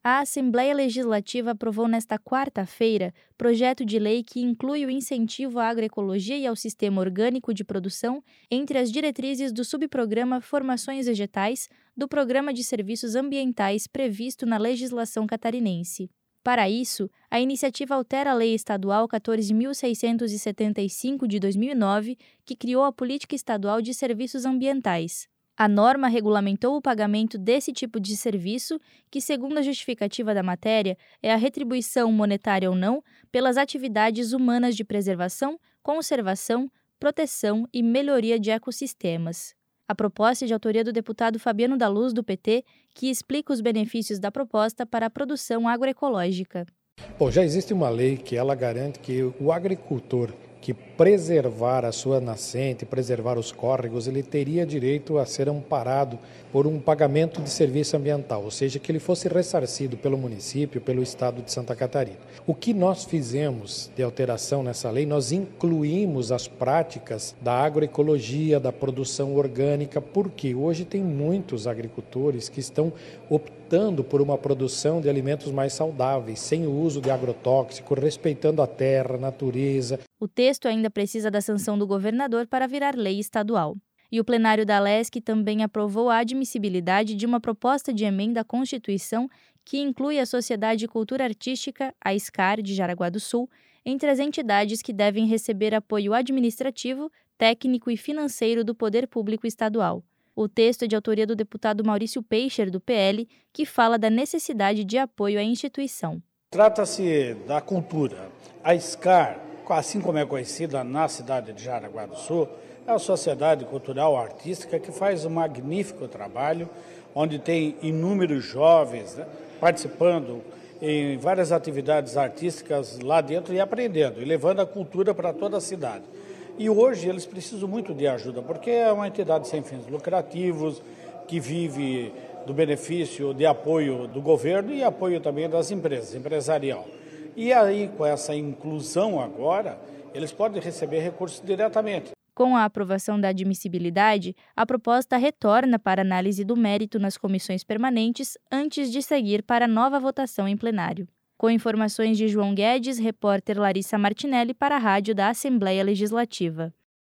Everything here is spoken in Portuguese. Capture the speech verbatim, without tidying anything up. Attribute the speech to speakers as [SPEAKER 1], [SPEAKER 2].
[SPEAKER 1] A Assembleia Legislativa aprovou nesta quarta-feira projeto de lei que inclui o incentivo à agroecologia e ao sistema orgânico de produção entre as diretrizes do subprograma Formações Vegetais do Programa de Serviços Ambientais previsto na legislação catarinense. Para isso, a iniciativa altera a Lei Estadual quatorze mil seiscentos e setenta e cinco de dois mil e nove, que criou a Política Estadual de Serviços Ambientais. A norma regulamentou o pagamento desse tipo de serviço, que, segundo a justificativa da matéria, é a retribuição monetária ou não pelas atividades humanas de preservação, conservação, proteção e melhoria de ecossistemas. A proposta é de autoria do deputado Fabiano da Luz, do P T, que explica os benefícios da proposta para a produção agroecológica.
[SPEAKER 2] Bom, já existe uma lei que ela garante que o agricultor que preservar a sua nascente, preservar os córregos, ele teria direito a ser amparado por um pagamento de serviço ambiental, ou seja, que ele fosse ressarcido pelo município, pelo estado de Santa Catarina. O que nós fizemos de alteração nessa lei, nós incluímos as práticas da agroecologia, da produção orgânica, porque hoje tem muitos agricultores que estão optando por uma produção de alimentos mais saudáveis, sem o uso de agrotóxico, respeitando a terra, a natureza.
[SPEAKER 1] O texto ainda precisa da sanção do governador para virar lei estadual. E o plenário da Alesc também aprovou a admissibilidade de uma proposta de emenda à Constituição que inclui a Sociedade de Cultura Artística, a SCAR, de Jaraguá do Sul, entre as entidades que devem receber apoio administrativo, técnico e financeiro do poder público estadual. O texto é de autoria do deputado Maurício Peixer, do P L, que fala da necessidade de apoio à instituição.
[SPEAKER 3] Trata-se da cultura. A SCAR, assim como é conhecida na cidade de Jaraguá do Sul, é a Sociedade Cultural Artística que faz um magnífico trabalho, onde tem inúmeros jovens, né, participando em várias atividades artísticas lá dentro e aprendendo, e levando a cultura para toda a cidade. E hoje eles precisam muito de ajuda, porque é uma entidade sem fins lucrativos, que vive do benefício de apoio do governo e apoio também das empresas, empresarial. E aí, com essa inclusão agora, eles podem receber recursos diretamente.
[SPEAKER 1] Com a aprovação da admissibilidade, a proposta retorna para análise do mérito nas comissões permanentes antes de seguir para nova votação em plenário. Com informações de João Guedes, repórter Larissa Martinelli para a Rádio da Assembleia Legislativa.